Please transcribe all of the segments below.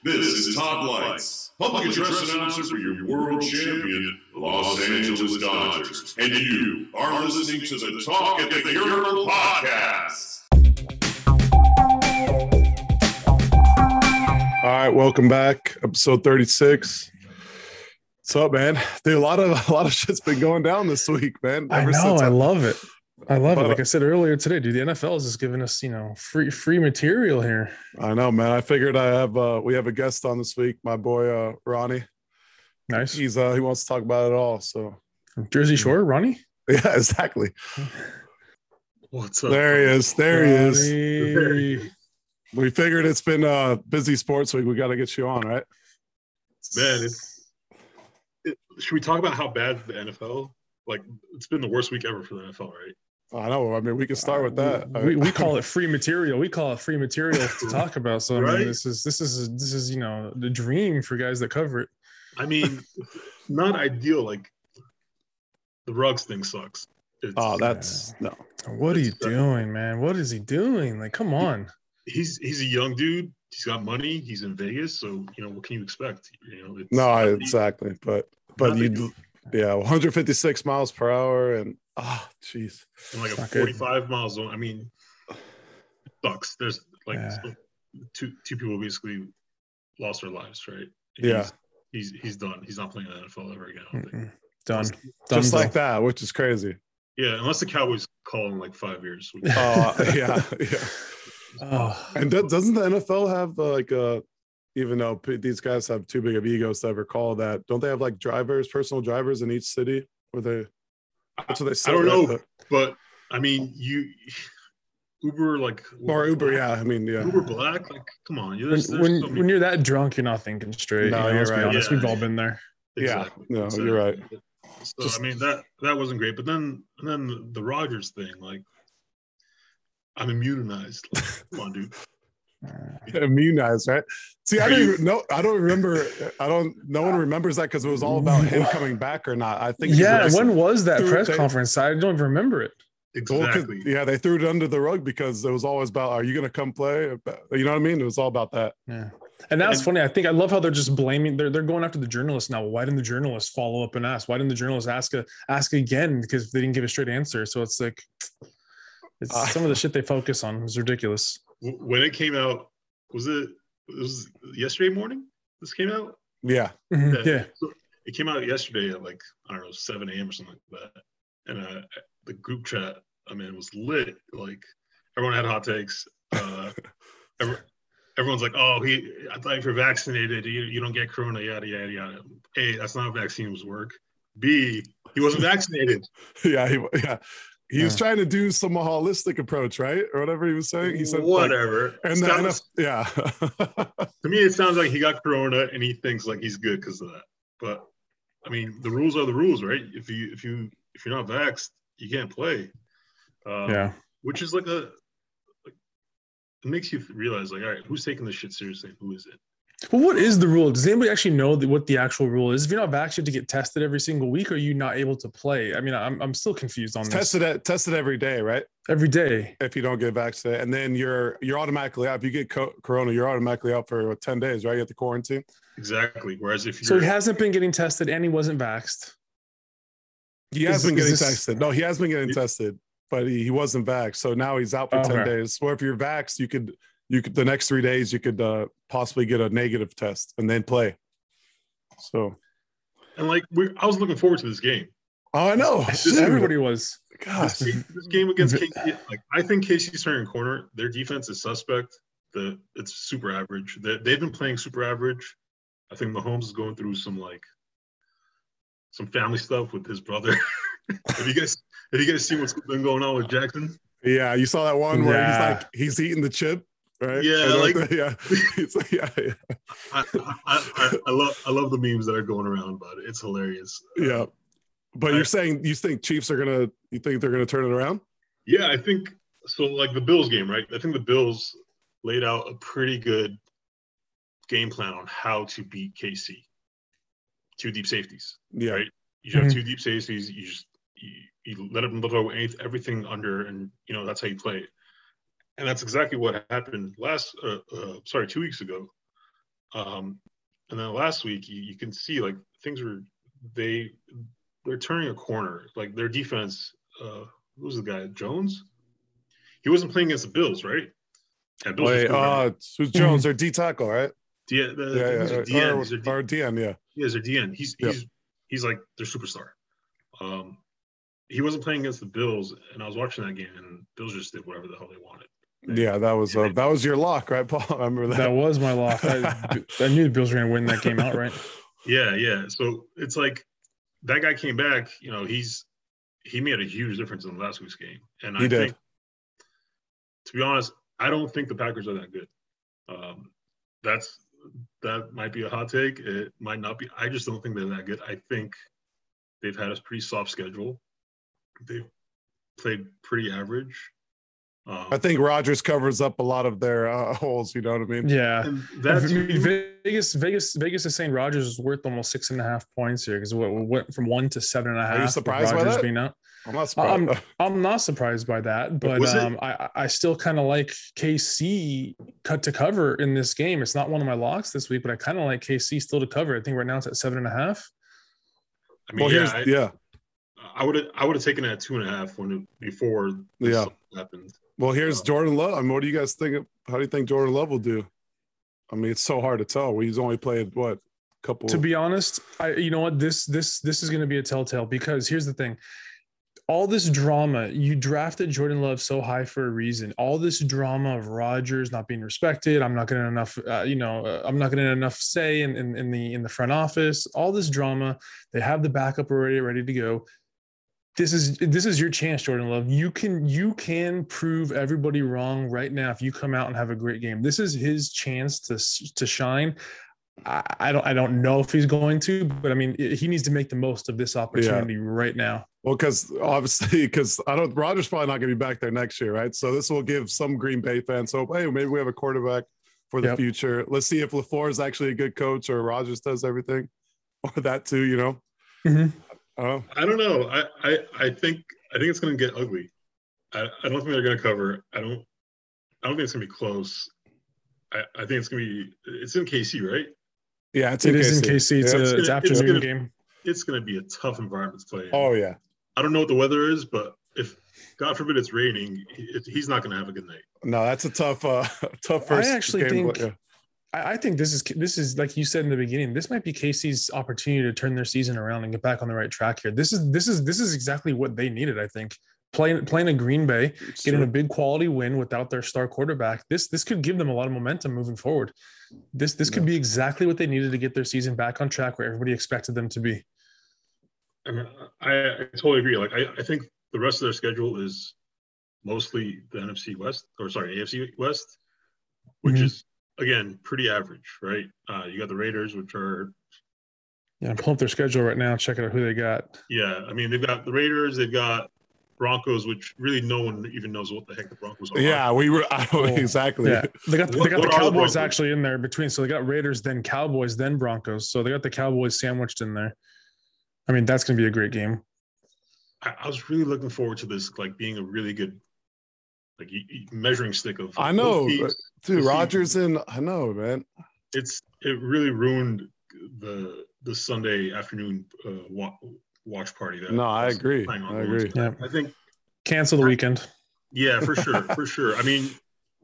This is Todd Lights, public address announcer for your world champion, Los Angeles Dodgers. And you are listening to the Talk at the Urinal Podcast. All right, welcome back. Episode 36. What's up, man? Dude, a lot of shit's been going down this week, man. I love it. Like I said earlier today, dude, the NFL is just giving us, free material here. I know, man. I figured we have a guest on this week, my boy Ronnie. Nice. He wants to talk about it all. So from Jersey Shore, Ronnie? Yeah, exactly. What's up? There he is. There he is. We figured it's been a busy sports week. We got to get you on, right? Man, should we talk about how bad the NFL? Like, it's been the worst week ever for the NFL, right? I know. I mean, we can start with that. We call it free material. We call it free material to talk about. So right? I mean, this is the dream for guys that cover it. I mean, not ideal. Like, the Ruggs thing sucks. No. What are you doing, man? What is he doing? Like, come on. He's a young dude. He's got money. He's in Vegas, so what can you expect? Exactly. But you. Yeah, 156 miles per hour and jeez. And like a 45 miles zone. I mean, it sucks. There's two people basically lost their lives, right? He's done. He's not playing in the NFL ever again. Done. Just like that, which is crazy. Yeah, unless the Cowboys call in like 5 years. Yeah. And doesn't the NFL have even though these guys have too big of egos to ever call that, don't they have like personal drivers in each city? That's what they say. I don't know, but I mean, Uber, Uber, yeah. I mean, yeah. Uber Black, like, come on. When you're that drunk, you're not thinking straight. No, let's be honest. We've all been there. Exactly. Yeah, no, you're right. So I mean, that wasn't great. But then the Rodgers thing, like, I'm immunized. Like, come on, dude. Immunized, right? See, I don't even know. I don't remember. No one remembers that because it was all about him coming back or not. I think. Yeah. When was that press conference? I don't even remember it. Exactly. Well, they threw it under the rug because it was always about, are you going to come play? You know what I mean? It was all about that. Yeah. And that's funny. I love how they're just blaming. They're going after the journalists now. Why didn't the journalists follow up and ask? Why didn't the journalists ask again? Because they didn't give a straight answer. So it's like, some of the shit they focus on is ridiculous. When it came out, it was yesterday morning this came out? Yeah. Mm-hmm. Yeah. So it came out yesterday at like, I don't know, 7 a.m. or something like that. And the group chat, was lit. Like, everyone had hot takes. Everyone's like, I thought if you're vaccinated, you don't get corona, yada, yada, yada. A, that's not how vaccines work. B, he wasn't vaccinated. He was trying to do some holistic approach, right? Or whatever he was saying. He said whatever. To me, it sounds like he got corona and he thinks like he's good because of that. But I mean, the rules are the rules, right? If you're not vaxxed, you can't play. Which is it makes you realize, like, all right, who's taking this shit seriously and who isn't? Well, what is the rule? Does anybody actually know what the actual rule is? If you're not vaccinated to get tested every single week, or are you not able to play? I mean, I'm still confused on this. Tested every day, right? Every day. If you don't get vaccinated, and then you're automatically out. If you get corona, you're automatically out for 10 days, right? You have to quarantine. Exactly. Whereas if so he hasn't been getting tested and he wasn't vaxxed. He has been getting tested. No, he has been getting tested, but he wasn't vaxxed. So now he's out for 10 days. Or if you're vaxxed, you could the next 3 days you could possibly get a negative test and then play. So, and like I was looking forward to this game. Oh, I know. Everybody was. Gosh, this game against KC, like, I think KC's turning corner. Their defense is suspect. It's super average. They've been playing super average. I think Mahomes is going through some family stuff with his brother. Have you guys seen what's been going on with Jackson? Yeah, you saw that one where he's eating the chip. Right? Yeah, I love the memes that are going around about it. It's hilarious. Yeah, but you're saying you think they're gonna turn it around? Yeah, I think so. Like the Bills game, right? I think the Bills laid out a pretty good game plan on how to beat KC. 2 deep safeties. Yeah. Right. You have 2 deep safeties. You let them throw everything under, and that's how you play. And that's exactly what happened 2 weeks ago. And then last week, you can see like things they're turning a corner. Like their defense, who was the guy? Jones? He wasn't playing against the Bills, right? Yeah, Bills who's Jones? Their D tackle, right? DN, or DN, yeah. He is their DN. He's like their superstar. He wasn't playing against the Bills, and I was watching that game, and Bills just did whatever the hell they wanted. Yeah, that was your lock, right, Paul? I remember that. That was my lock. I knew the Bills were going to win that game outright. Yeah. So it's like that guy came back. You know, he made a huge difference in last week's game, and I think, to be honest, I don't think the Packers are that good. That might be a hot take. It might not be. I just don't think they're that good. I think they've had a pretty soft schedule. They've played pretty average. I think Rodgers covers up a lot of their holes. You know what I mean? Yeah. Vegas is saying Rodgers is worth almost 6.5 points here because what went from 1 to 7.5. Are you surprised by that? Being out. I'm not surprised. I'm not surprised by that, but I still kind of like KC cut to cover in this game. It's not one of my locks this week, but I kind of like KC still to cover. I think right now it's at 7.5. I mean, I would have taken it at 2.5 before this happened. Well, here's Jordan Love. I mean, what do you guys think? How do you think Jordan Love will do? I mean, it's so hard to tell. He's only played a couple. To be honest, you know what? This is going to be a telltale because here's the thing. All this drama, you drafted Jordan Love so high for a reason. All this drama of Rodgers not being respected. I'm not getting enough, I'm not getting enough say in the front office. All this drama. They have the backup already ready to go. This is your chance, Jordan Love. You can prove everybody wrong right now if you come out and have a great game. This is his chance to shine. I don't know if he's going to, but I mean, he needs to make the most of this opportunity right now. Well, because Rodgers probably not going to be back there next year, right? So this will give some Green Bay fans hope. Hey, maybe we have a quarterback for the future. Let's see if LaFleur is actually a good coach or Rodgers does everything, or that too. You know. Mm-hmm. I don't know. I think it's going to get ugly. I don't think they're going to cover. I don't think it's going to be close. I think it's going to be. It's in KC, right? Yeah, it is in KC. It's afternoon game. It's going to be a tough environment to play in. Oh yeah. I don't know what the weather is, but if God forbid it's raining, he's not going to have a good night. No, that's a tough first. I actually think. I think this is like you said in the beginning. This might be KC's opportunity to turn their season around and get back on the right track here. This is exactly what they needed. I think playing a Green Bay, getting a big quality win without their star quarterback. This could give them a lot of momentum moving forward. This could be exactly what they needed to get their season back on track where everybody expected them to be. I mean, I totally agree. Like I think the rest of their schedule is mostly the AFC West, which is. Again, pretty average, right? You got the Raiders, which are... Yeah, I'm pulling up their schedule right now, checking out who they got. Yeah, I mean, they've got the Raiders, they've got Broncos, which really no one even knows what the heck the Broncos are. Yeah, exactly. Yeah. They got the Cowboys actually in there between. So they got Raiders, then Cowboys, then Broncos. So they got the Cowboys sandwiched in there. I mean, that's going to be a great game. I was really looking forward to this, like, being a really good measuring stick of. I know, dude. Rodgers I know, man. It really ruined the Sunday afternoon watch party. I agree. Yeah. I think cancel the weekend. Yeah, for sure. I mean,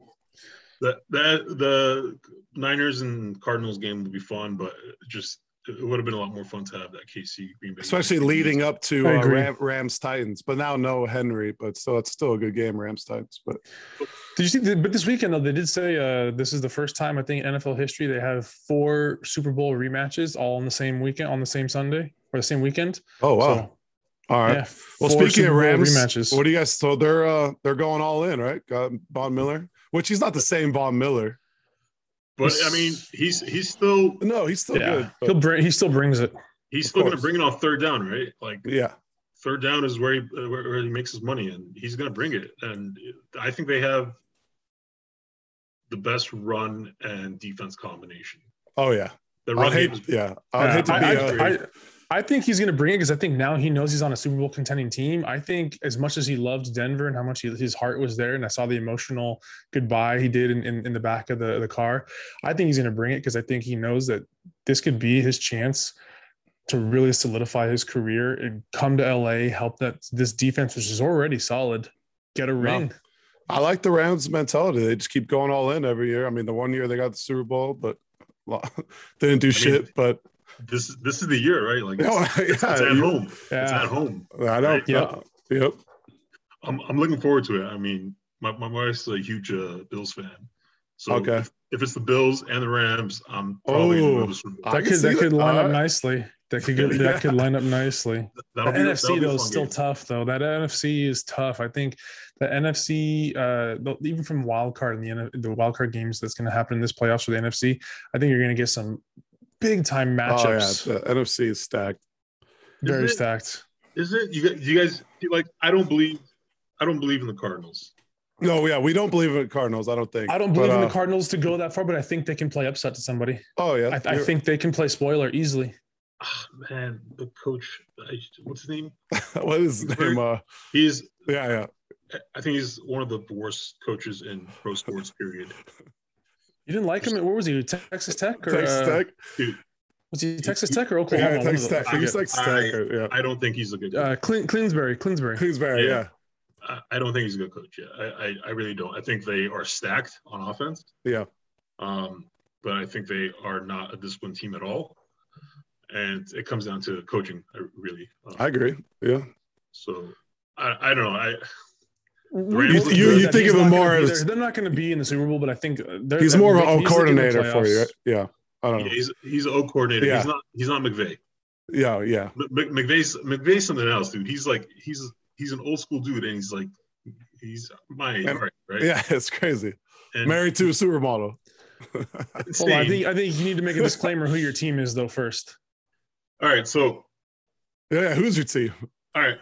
the Niners and Cardinals game would be fun, but it would have bid a lot more fun to have that KC Green Bay, especially leading up to Rams Titans. But now no Henry, but so it's still a good game, Rams Titans. But did you see? But this weekend though, they did say this is the first time I think in NFL history they have 4 Super Bowl rematches all on the same weekend, on the same Sunday or the same weekend. Oh wow! So, all right. Yeah, well, speaking of Rams rematches, what do you guys? So they're going all in, right? Got Von Miller, which he's not the same Von Miller. But I mean, he's still good. He still brings it. He's still going to bring it on third down, right? Like third down is where he makes his money, and he's going to bring it. And I think they have the best run and defense combination. Oh yeah, the run I'd hate to be I think he's going to bring it because I think now he knows he's on a Super Bowl contending team. I think as much as he loved Denver and how much his heart was there, and I saw the emotional goodbye he did in the back of the car, I think he's going to bring it because I think he knows that this could be his chance to really solidify his career and come to LA, help this defense, which is already solid, get a ring. I like the Rams mentality. They just keep going all in every year. I mean, the one year they got the Super Bowl, but they didn't do shit, but this is the year, right? Like it's at home. Yeah. It's at home. I know. Right? Yep. I'm looking forward to it. I mean, my wife's a huge Bills fan. So okay. If it's the Bills and the Rams, I'm probably going to go to the Super Bowl. That could line up nicely. That could line up nicely. The NFC though is still tough though. That NFC is tough. I think the NFC, even from wild card and the wild card games that's going to happen in this playoffs for the NFC, I think you're going to get some big time matchups. Oh, yeah. The NFC is stacked. Very stacked. Is it? You guys like? I don't believe in the Cardinals. No, yeah, we don't believe in Cardinals. I don't think. I don't believe in the Cardinals to go that far, but I think they can play upset to somebody. Oh yeah, I think they can play spoiler easily. Oh, man, the coach, what's his name? What is his name? He's yeah. I think he's one of the worst coaches in pro sports. Period. You didn't like him? Where was he? Texas Tech or Texas Tech? Dude, was he Texas Tech or Oklahoma? Yeah, Texas Tech. He's Texas Tech. Yeah. I don't think he's a good coach. Clinsbury. Yeah. I don't think he's a good coach. Yeah, I really don't. I think they are stacked on offense. Yeah. But I think they are not a disciplined team at all. And it comes down to coaching, really. I agree. Yeah. So I don't know. You think of him more as they're not going to be in the Super Bowl, but I think he's more of a coordinator for you. Right? Yeah. I don't know. He's an O coordinator. Yeah. He's not McVay. Yeah. McVay's something else, dude. He's an old school dude, and he's my age, right? Yeah, it's crazy. And married to a supermodel. Well, I think you need to make a disclaimer who your team is though first. All right, so who's your team? All right,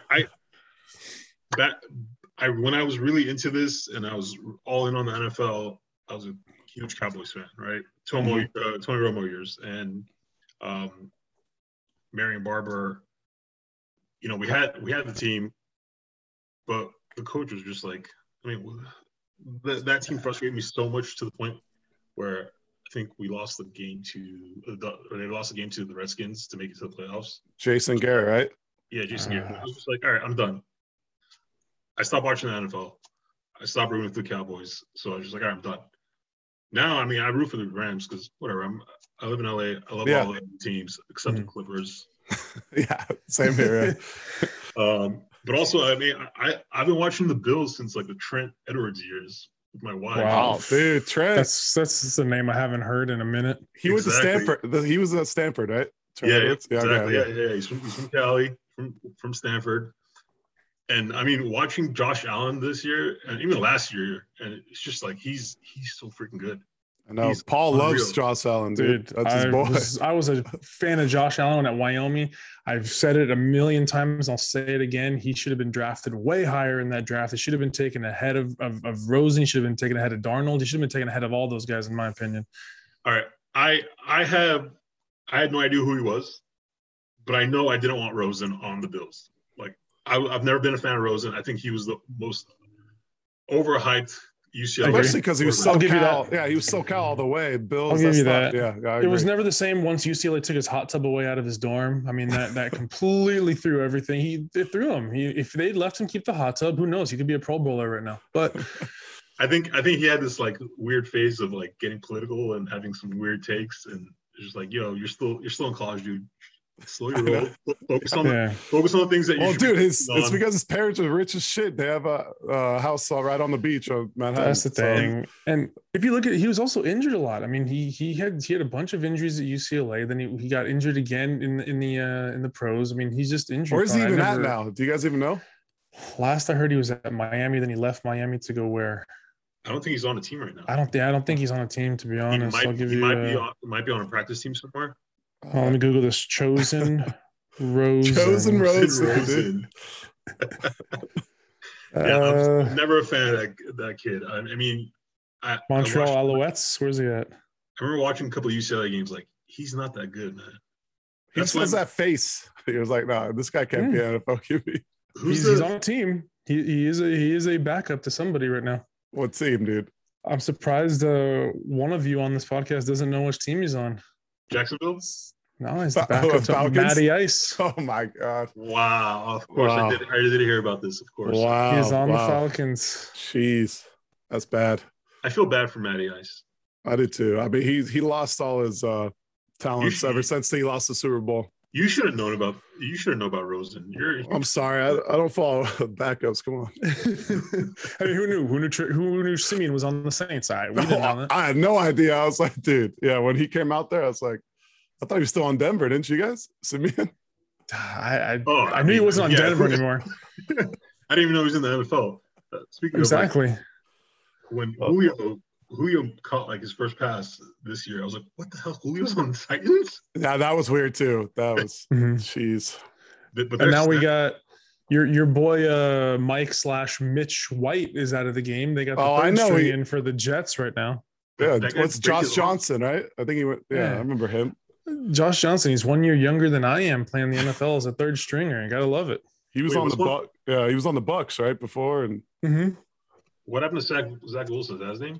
when I was really into this and I was all in on the NFL, I was a huge Cowboys fan, right? Tony Romo years and Marion Barber. You know, we had the team, but the coach was just like, I mean, that team frustrated me so much to the point where I think we lost the game to the Redskins to make it to the playoffs. Jason Garrett, right? Yeah, Jason Garrett. I was just like, all right, I'm done. I stopped watching the NFL. I stopped rooting for the Cowboys. So I was just like, all right, I'm done. Now, I mean, I root for the Rams because whatever. I live in LA. I love all the teams except the Clippers. Yeah, same here. But also, I mean, I've been watching the Bills since like the Trent Edwards years with my wife. Wow, dude, Trent. That's a name I haven't heard in a minute. He went to Stanford. He was at Stanford, right? Trent Edwards? Exactly. Yeah. He's from Cali, from Stanford. And I mean, watching Josh Allen this year and even last year, and it's just like he's so freaking good. I know. Paul loves Josh Allen, dude. That's his boy. I was a fan of Josh Allen at Wyoming. I've said it a million times. I'll say it again. He should have been drafted way higher in that draft. He should have been taken ahead of Rosen. He should have been taken ahead of Darnold. He should have been taken ahead of all those guys, in my opinion. All right. I had no idea who he was, but I know I didn't want Rosen on the Bills. Like I've never been a fan of Rosen. I think he was the most overhyped UCLA. Especially because he was SoCal. Yeah, he was SoCal all the way. Bills. I'll give you that. Yeah, it was never the same once UCLA took his hot tub away out of his dorm. I mean, that completely threw everything. It threw him. If they let him keep the hot tub, who knows? He could be a Pro Bowler right now. But I think he had this like weird phase of like getting political and having some weird takes, and it's just like, yo, you're still in college, dude. Slow your roll. Focus on the things that you. Well, dude, it's because his parents are rich as shit. They have a house right on the beach of Manhattan. That's the thing. And if you look at it, he was also injured a lot. I mean, he had a bunch of injuries at UCLA. Then he got injured again in the pros. I mean, he's just injured. Where is he even at now? Do you guys even know? Last I heard, he was at Miami. Then he left Miami to go where? I don't think he's on a team right now. I don't think he's on a team, to be honest. He might be on a practice team somewhere. Let me Google this. Chosen Rosen. Chosen Rosen. I'm never a fan of that kid. I mean, Montreal Alouettes. Where's he at? I remember watching a couple of UCLA games. Like, he's not that good, man. He just has that face. He was like, "No, this guy can't be an NFL QB." He's on a team. He is a backup to somebody right now. What team, dude? I'm surprised one of you on this podcast doesn't know which team he's on. Jacksonville? No, he's the backup to Matty Ice. Oh my god! Wow, of course I did hear about this. Of course, wow, he's on the Falcons. Jeez, that's bad. I feel bad for Matty Ice. I did too. I mean, he lost all his talents ever since he lost the Super Bowl. You should have known about Rosen. I'm sorry, I don't follow backups. Come on. I mean, who knew Simeon was on the Saints? We didn't know that. I had no idea. I was like, dude, yeah. When he came out there, I was like, I thought he was still on Denver, didn't you guys? Simeon? I knew he wasn't on Denver anymore. I didn't even know he was in the NFL. Speaking exactly. Of when Julio caught like his first pass this year, I was like, what the hell? Julio's on the Titans? Yeah, that was weird too. That was jeez. But and now we got your boy Mike / Mitch White is out of the game. They got the third string in for the Jets right now. Yeah, what's Josh Johnson, right? I think he went. Yeah, I remember him. Josh Johnson. He's 1 year younger than I am, playing the NFL as a third stringer. You gotta love it. He was on the Bucs. Yeah, he was on the Bucs right before. And what happened to Zach Wilson? Is that his name?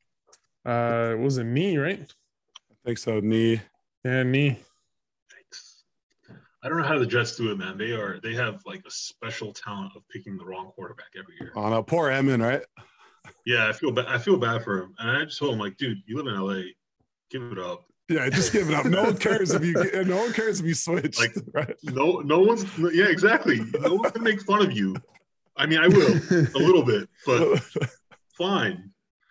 Was it me, right? I think so. Knee. Yeah, knee. Thanks. I don't know how the Jets do it, man. They have like a special talent of picking the wrong quarterback every year. Oh no, poor Emin, right? Yeah, I feel bad for him, and I just told him like, dude, you live in LA, give it up. Yeah, just give it up. No one cares if you switch. Like, right? no one's. Yeah, exactly. No one's gonna make fun of you. I mean, I will a little bit, but fine.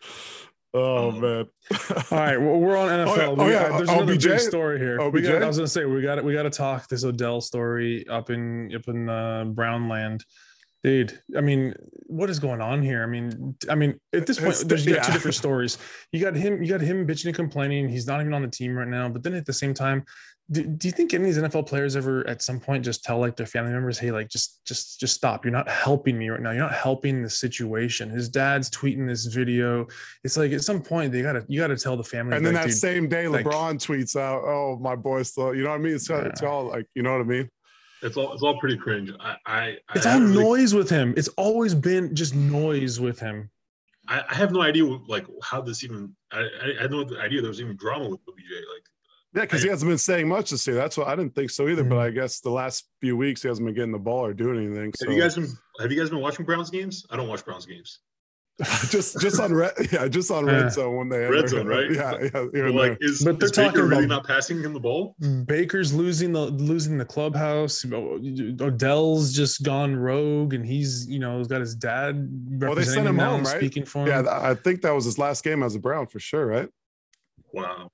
Oh man! All right, well, we're on NFL. There's another big story here. I was gonna say we got to talk this Odell story up in Brownland, dude. I mean, what is going on here? I mean, at this point, there's two different stories. You got him bitching and complaining. He's not even on the team right now. But then at the same time, do you think any of these NFL players ever at some point just tell like their family members, hey, like just stop. You're not helping me right now. You're not helping the situation. His dad's tweeting this video. It's like at some point you gotta tell the family. And then that same day, LeBron tweets out, "Oh, my boy's still." You know what I mean? It's all like, you know what I mean? It's all pretty cringe. It's all noise with him. It's always been just noise with him. I have no idea like how this even. I had no idea there was even drama with OBJ. Like. Yeah, because he hasn't been saying much this year. That's what I didn't think so either. But I guess the last few weeks he hasn't been getting the ball or doing anything. So. Have you guys been watching Browns games? I don't watch Browns games. just on Red Zone when they Red Zone, right? Yeah. Like, is Baker really not passing him the ball? Baker's losing the clubhouse. Odell's just gone rogue, and he's got his dad. Well, they sent him home, right? Speaking for him. Yeah, I think that was his last game as a Brown for sure, right? Wow.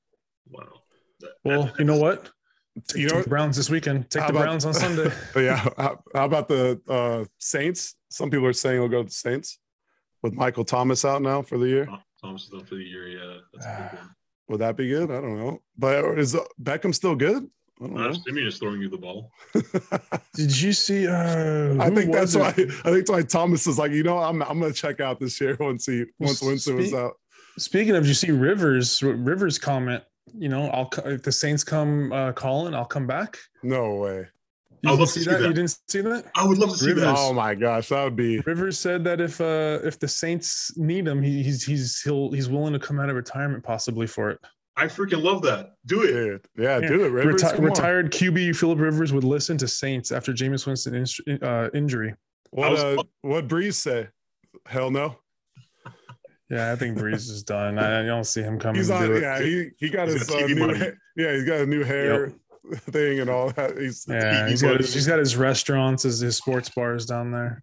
Well, you know what? Take the Browns this weekend. Take the Browns on Sunday. Yeah. How about the Saints? Some people are saying he'll go to the Saints with Michael Thomas out now for the year. Thomas is out for the year. Yeah, that's a big one. Would that be good? I don't know. But is Beckham still good? I don't know. Simeon is throwing you the ball. Did you see? I think that's why Thomas is like, I'm gonna check out this year once Winston was out. Speaking of, did you see Rivers comment? If the Saints come calling, I'll come back. No way. I would love to see that. You didn't see that? I would love to see that. Oh my gosh, that would be. Rivers said that if the Saints need him, he's willing to come out of retirement possibly for it. I freaking love that. Do it. Dude. Yeah, do it. Rivers, retired QB Philip Rivers would listen to Saints after Jameis Winston injury. What Breeze say? Hell no. Yeah, I think Breeze is done. I don't see him coming. He's on. Yeah, he got his new. He's got a new hair thing and all that. He's got his restaurants, his sports bars down there.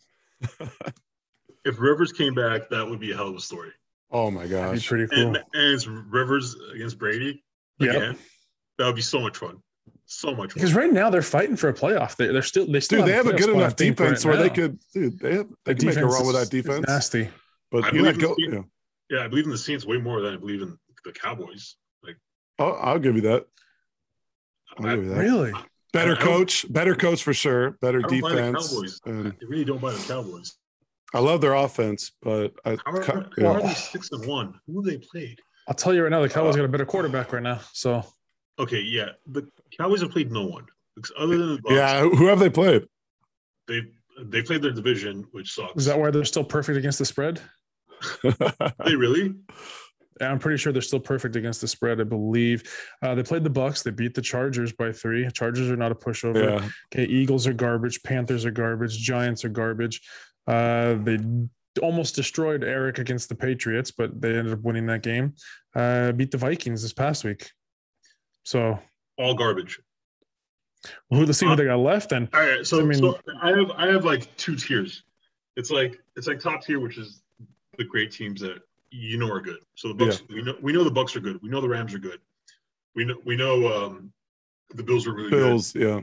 If Rivers came back, that would be a hell of a story. Oh my gosh, that'd be pretty cool. And it's Rivers against Brady. Yeah, that would be so much fun. So much fun. Because right now they're fighting for a playoff. They still they have a good enough defense where they could. Dude, they can make a run with that defense. Nasty. But I believe in the Saints way more than I believe in the Cowboys. Like, I'll give you that. Really? Better coach for sure. Better defense. I really don't buy the Cowboys. I love their offense, but how are they 6-1? Who have they played? I'll tell you right now, the Cowboys got a better quarterback right now. So Okay, yeah, the Cowboys have played no one other than the Bucs. Yeah, who have they played? They played their division, which sucks. Is that why they're still perfect against the spread? They really? I'm pretty sure they're still perfect against the spread. I believe they played the Bucs. They beat the Chargers by 3. Chargers are not a pushover. Yeah. Okay, Eagles are garbage. Panthers are garbage. Giants are garbage. They almost destroyed Eric against the Patriots, but they ended up winning that game. Beat the Vikings this past week. So all garbage. Who the who they got left then? All right, so I have like 2 tiers. It's like top tier, which is the great teams that you know are good. So the Bucs, we know the Bucs are good. We know the Rams are good. We know the Bills are really good. Bills, yeah.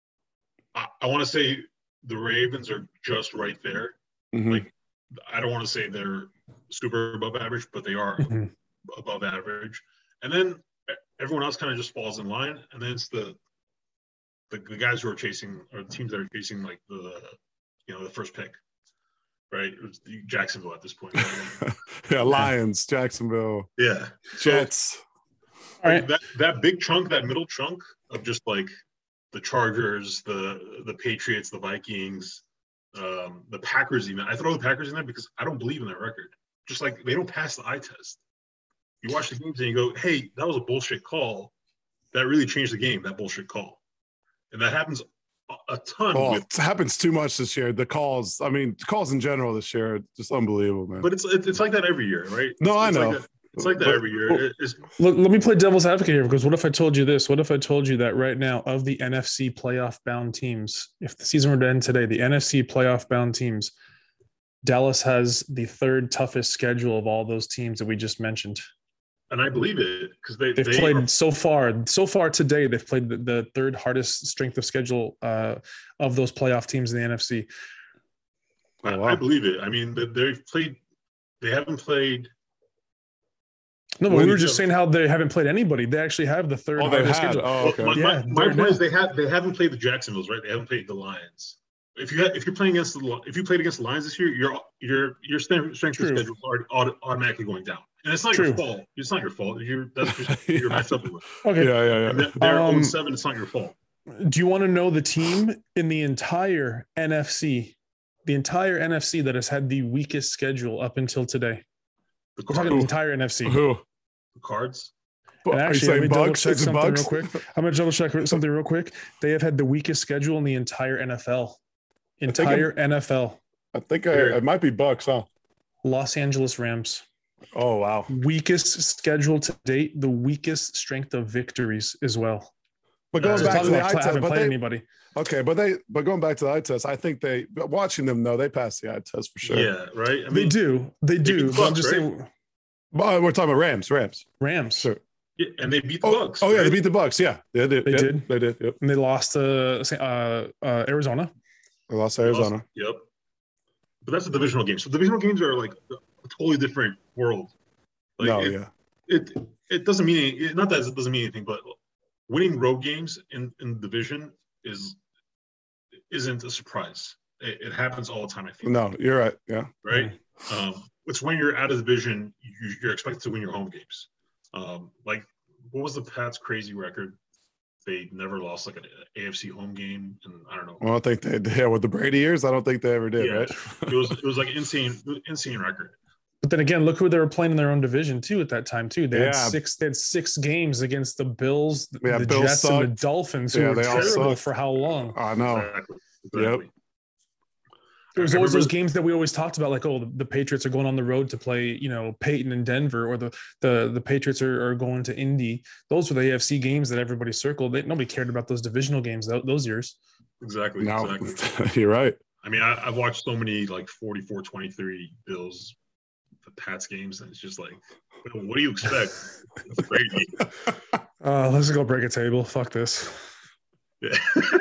I want to say the Ravens are just right there. Mm-hmm. Like, I don't want to say they're super above average, but they are above average. And then everyone else kind of just falls in line. And then it's the guys who are chasing, or the teams that are chasing like the first pick, right? It was Jacksonville at this point. Right? Yeah, Lions, Jacksonville. Yeah, Jets. All right, that big chunk, that middle chunk of just like the Chargers, the Patriots, the Vikings, the Packers. Even I throw the Packers in there because I don't believe in their record. Just like they don't pass the eye test. You watch the games and you go, "Hey, that was a bullshit call. That really changed the game. That bullshit call." And that happens a ton. It happens too much this year. The calls, calls in general this year, just unbelievable, man. But it's like that every year, right? No, I know. It's like that every year. Look, let me play devil's advocate here, because what if I told you this? What if I told you that right now, of the NFC playoff bound teams, if the season were to end today, the NFC playoff bound teams, Dallas has the 3rd toughest schedule of all those teams that we just mentioned. And I believe it, because they've played so far today. They've played the 3rd hardest strength of schedule of those playoff teams in the NFC. I believe it. I mean, they haven't played. No, but we were just saying how they haven't played anybody. They actually have the 3rd hardest schedule. Oh, okay. My point is they haven't played the Jacksonvilles, right? They haven't played the Lions. If you played against the Lions this year, your strength of schedule is automatically going down. And it's not your fault. It's not your fault. That's just you're matched up with. Okay. Yeah. And they're 0-7. It's not your fault. Do you want to know the team in the entire NFC? The entire NFC that has had the weakest schedule up until today. We're talking the entire NFC. Who? The Cards. And actually, let me double check something real quick. I'm going to double check something real quick. They have had the weakest schedule in the entire NFL. NFL. I think it might be Bucks, huh? Los Angeles Rams. Oh, wow. Weakest schedule to date, the weakest strength of victories as well. But going back to the eye test, anybody. Okay, but going back to the eye test, I think watching them though, they pass the eye test for sure. Yeah, right. I mean, they do. But I'm just saying. But we're talking about Rams. Sure. Yeah, and they beat the Bucs. Oh, right? Yeah, they beat the Bucs. Yeah, they did. They did. Yep. And they lost to Arizona. They lost to Arizona. Yep. But that's a divisional game. So divisional games are like a totally different world. Like, it doesn't mean not that it doesn't mean anything, but winning road games in the division isn't a surprise. It happens all the time, I think. No, you're right. Yeah. Right. It's when you're out of division, you're expected to win your home games. Like, what was the Pats' crazy record? They never lost like an AFC home game, and I don't know. Well, I think they did with the Brady years. I don't think they ever did. Right? It was like insane record. But then again, look who they were playing in their own division too at that time too. They had 6 games against the Bills, the Jets, and the Dolphins, who were terrible for how long? I know. Exactly. Yep. There was always those games that we always talked about, like, the Patriots are going on the road to play, Peyton in Denver, or the Patriots are going to Indy. Those were the AFC games that everybody circled. Nobody cared about those divisional games those years. Exactly. No, exactly. You're right. I mean, I've watched so many like 44-23 Bills, the Pats games, and it's just like, what do you expect? It's crazy. Let's go break a table. Fuck this. Yeah.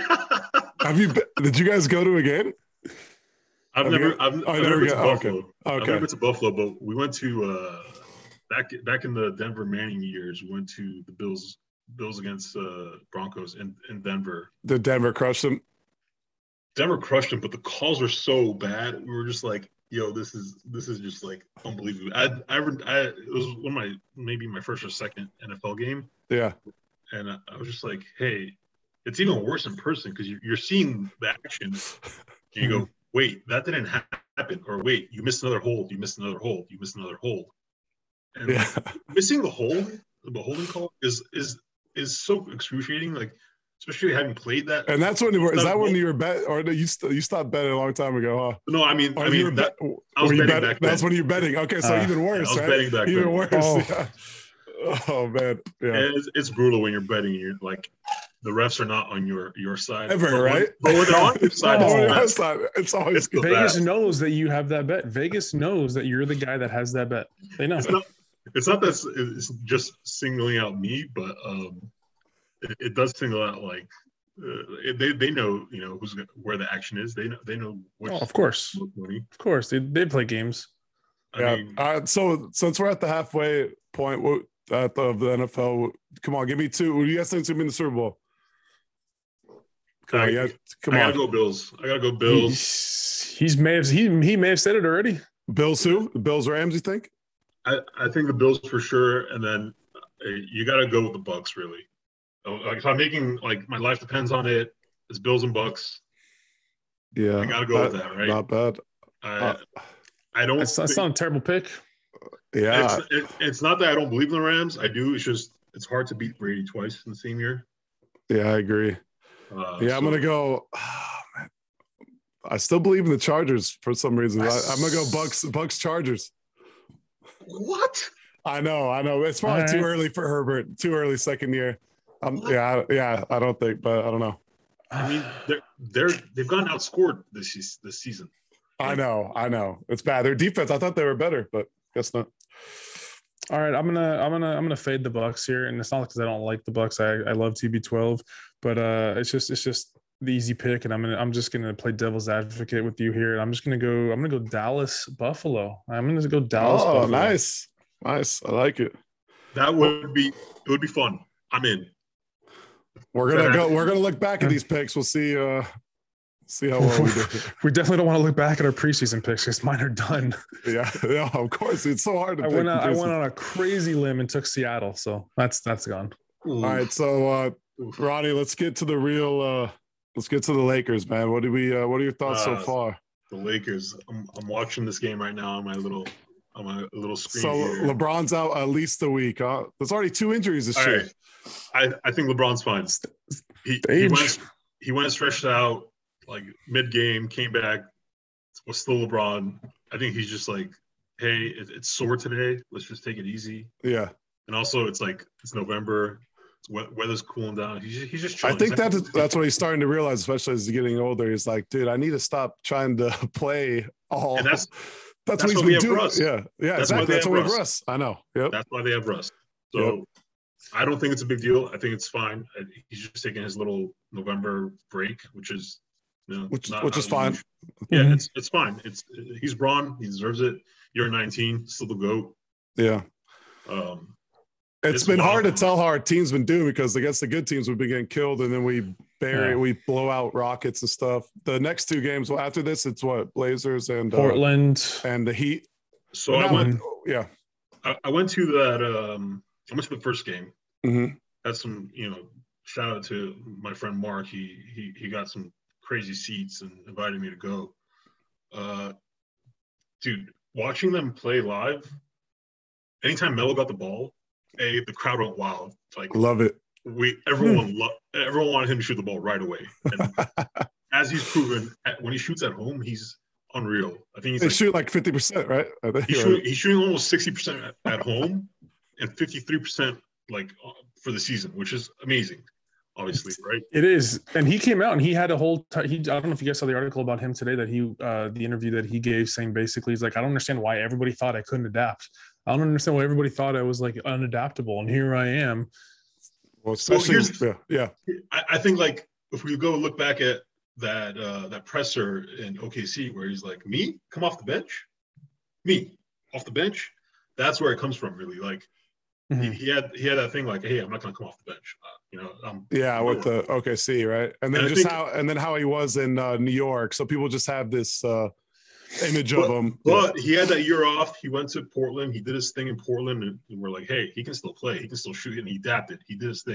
Did you guys go to a game? I've never been to Buffalo. Okay. I've never been to Buffalo, but we went to back in the Denver Manning years. We went to the Bills against Broncos in Denver. Did Denver crush them? Denver crushed them, but the calls were so bad. We were just like, "Yo, this is just like unbelievable." It was maybe my first or second NFL game. Yeah. and I was just like, hey, it's even worse in person because you're seeing the action, and you go, wait, that didn't happen, or wait, you missed another hold, you missed another hold, you missed another hold, and missing the holding call is so excruciating, like especially having played that. And that's when when you were bet, or you stopped betting a long time ago, huh? No, I mean, I was betting back then. That's when you're betting. Okay, so even worse, I was betting back even then. worse. Yeah. Oh man, yeah. It's brutal when you're betting. You're like, the refs are not on your side. Ever, right? But when they're on your side, it's always Vegas knows that you have that bet. Vegas knows that you're the guy that has that bet. They know. It's not that it's just singling out me, but it does single out like they know, you know, where the action is. They know which. Oh, of course, of course, they play games. I mean, so since we're at the halfway point of the NFL, come on, give me two. Who do you guys think's gonna be in the Super Bowl? I gotta go Bills. He may have said it already. Bills who? The Bills Rams, you think? I think the Bills for sure, and then you gotta go with the Bucks really. Like if I'm making, like, my life depends on it, it's Bills and Bucks. Yeah, I gotta go with that, right? Not bad. I don't. That's not a terrible pick. Yeah, it's not that I don't believe in the Rams. I do. It's just it's hard to beat Brady twice in the same year. Yeah, I agree. I'm gonna go. Man. I still believe in the Chargers for some reason. I'm gonna go Bucks Chargers. What? I know. It's probably too early for Herbert. Too early, second year. Yeah. I don't think, but I don't know. I mean, they've gotten outscored this season. I know. It's bad. Their defense, I thought they were better, but guess not. All right, I'm gonna fade the Bucks here, and it's not because I don't like the Bucks. I love TB12, but it's just the easy pick, and I'm just gonna play devil's advocate with you here. And I'm gonna go Dallas Buffalo. I'm gonna go Dallas. Oh, Buffalo. nice. I like it. That would be fun. I'm in. We're gonna look back at these picks. We'll see how well we do. We definitely don't want to look back at our preseason picks because mine are done. Yeah, of course. It's so hard to pick. I went on a crazy limb and took Seattle, so that's gone. All right, so Ronnie, let's get to the real. Let's get to the Lakers, man. What are your thoughts so far? The Lakers. I'm watching this game right now on my little screen. So here. LeBron's out at least a week. Huh? There's already 2 injuries this year. Right. I think LeBron's fine. He went stretched out like mid-game, came back, was still LeBron. I think he's just like, hey, it's sore today. Let's just take it easy. Yeah. And also, it's November. Weather's cooling down. He's just chilling. I think that's what he's starting to realize, especially as he's getting older. He's like, dude, I need to stop trying to play all. And that's what he's been doing. Russ. Yeah, exactly. That's why we have Russ. I know. Yep. That's why they have Russ. So I don't think it's a big deal. I think it's fine. He's just taking his little November break, which is which is fine. Yeah, it's fine. He's Braun. He deserves it. You're 19, still the GOAT. Yeah. It's been hard to tell how our team's been doing because against the good teams we've been getting killed, and then we blow out Rockets and stuff. The next 2 games, well, after this, it's what, Blazers and Portland and the Heat. So I went to that. I went to the first game. Mm-hmm. Had some, shout out to my friend Mark. He got some crazy seats and invited me to go. Dude, watching them play live, anytime Melo got the ball, the crowd went wild. Like, love it. Everyone wanted him to shoot the ball right away. And as he's proven, when he shoots at home, he's unreal. I think they shoot like 50%, right? He's shooting almost 60% at home and 53% for the season, which is amazing. Obviously, right? It is, and he came out and he had a whole. I don't know if you guys saw the article about him today that the interview that he gave, saying basically he's like, I don't understand why everybody thought I couldn't adapt. I don't understand why everybody thought I was like unadaptable, and here I am. Well, especially, yeah. I think if we go look back at that presser in OKC where he's like, me come off the bench, me off the bench. That's where it comes from, really. Mm-hmm. He had that thing like, hey, I'm not going to come off the bench. With the OKC, right? And then how he was in New York. So people just have this image of him. But he had that year off. He went to Portland. He did his thing in Portland, and we're like, hey, he can still play. He can still shoot, and he adapted. He did his thing.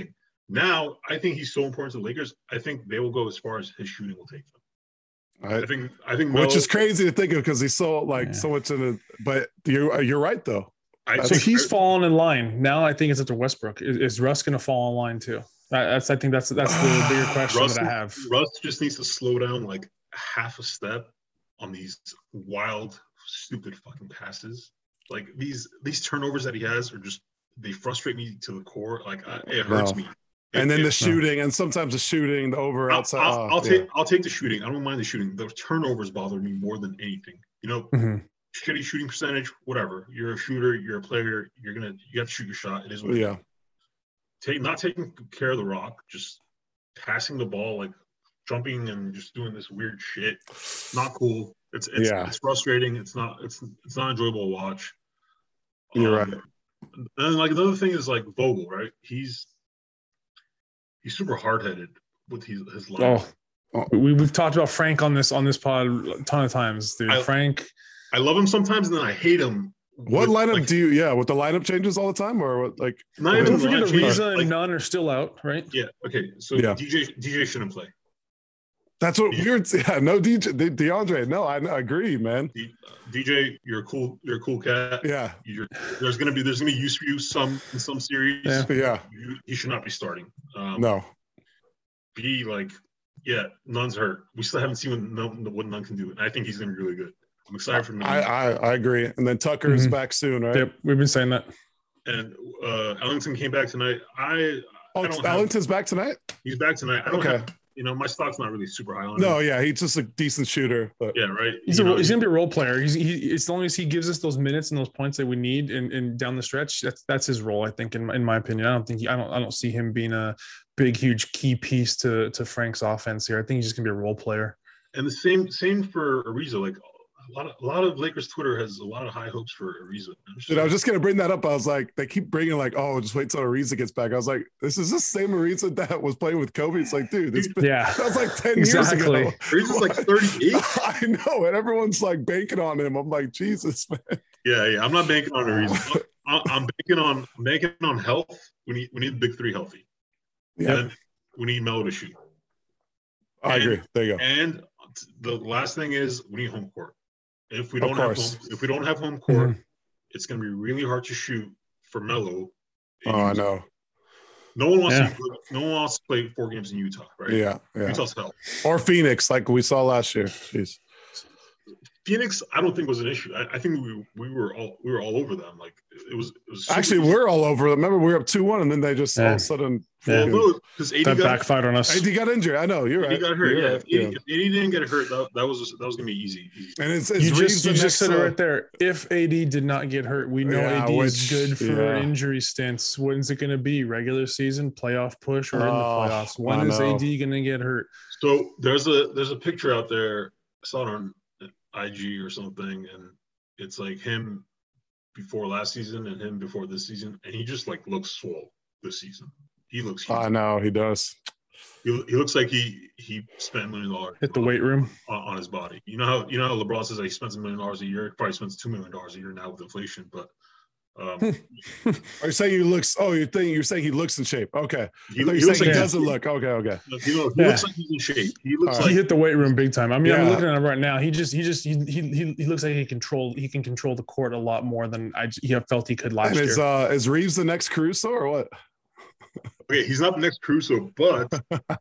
Now, I think he's so important to the Lakers. I think they will go as far as his shooting will take them. I think which is crazy to think of because he's so so much in it. But you're right though. So he's fallen in line. Now I think it's up to Westbrook. Is Russ going to fall in line too? I think that's the bigger question that I have. Russ just needs to slow down like half a step on these wild, stupid fucking passes. Like these turnovers that he has they frustrate me to the core. Like it hurts me. And then the shooting, and sometimes the shooting, the over outside. I'll take the shooting. I don't mind the shooting. The turnovers bother me more than anything. Shitty shooting percentage, whatever. You're a shooter. You're a player. You got to shoot your shot. It is what it is. Not taking care of the rock, just passing the ball, like jumping and just doing this weird shit. Not cool. It's frustrating. It's not enjoyable to watch. You're right. And like another thing is like Vogel, right? He's super hard-headed with his line. We've talked about Frank on this pod a ton of times, dude. Frank, I love him sometimes, and then I hate him. What lineup do you? Yeah, with the lineup changes all the time, or what? Like, don't forget Ariza and Nunn are still out, right? Yeah. Okay. So DJ shouldn't play. That's what weird. Yeah. No DeAndre. No, I agree, man. DJ, you're a cool cat. Yeah. There's gonna be use for you in some series. Yeah. You should not be starting. No. Be like, Nunn's hurt. We still haven't seen what Nunn can do, and I think he's gonna be really good. I'm excited for Nunn. I agree. And then Tucker's back soon, right? Yep, we've been saying that. And Ellington came back tonight. Ellington's back tonight? He's back tonight. My stock's not really super high on him. No, yeah, he's just a decent shooter. But yeah, right. He's gonna be a role player. As long as he gives us those minutes and those points that we need and down the stretch, that's his role. I think, in my opinion, I don't see him being a big, huge key piece to Frank's offense here. I think he's just gonna be a role player. And the same for Ariza. Like a lot of Lakers Twitter has a lot of high hopes for Ariza. Dude, I was just gonna bring that up. I was like, they keep bringing like, just wait till Ariza gets back. I was like, this is the same Ariza that was playing with Kobe. It's like, dude, that was like 10 years ago. Ariza's like 38. I know, and everyone's like banking on him. I'm like, Jesus, man. Yeah. I'm not banking on Ariza. I'm banking on health. We need the big three healthy. Yeah. And we need Melo to shoot. I agree. There you go. And the last thing is we need home court. If we don't have home court, it's going to be really hard to shoot for Melo. I know. No one wants to play 4 games in Utah, right? Yeah. Utah's hell. Or Phoenix, like we saw last year. Jeez. Phoenix, I don't think was an issue. I think we were all over them. Like it was actually we're all over them. Remember we were up 2-1, and then they just all of a sudden. Well, no, because AD backfired on us. AD got injured. I know you're right. AD got hurt. If AD didn't get hurt, that was gonna be easy. And you just said it right there. If AD did not get hurt, we know AD is good for injury stints. When's it gonna be? Regular season, playoff push, or in the playoffs? When is AD gonna get hurt? So there's a picture out there. I saw it on IG or something, and it's like him before last season and him before this season, and he just like looks swole this season. He looks huge. I know he does. He looks like he spent $1 million hit the weight room on his body. You know how LeBron says that he spends $1 million a year, probably spends $2 million a year now with inflation, but are you saying he looks? Oh, you're saying he looks in shape. Okay. He doesn't look. Okay. He looks like he's in shape. He looks like he hit the weight room big time. I mean, I'm looking at him right now. He looks like he can control the court a lot more than I felt he could last year. Is Reeves the next Caruso or what? Okay, he's not the next Caruso, but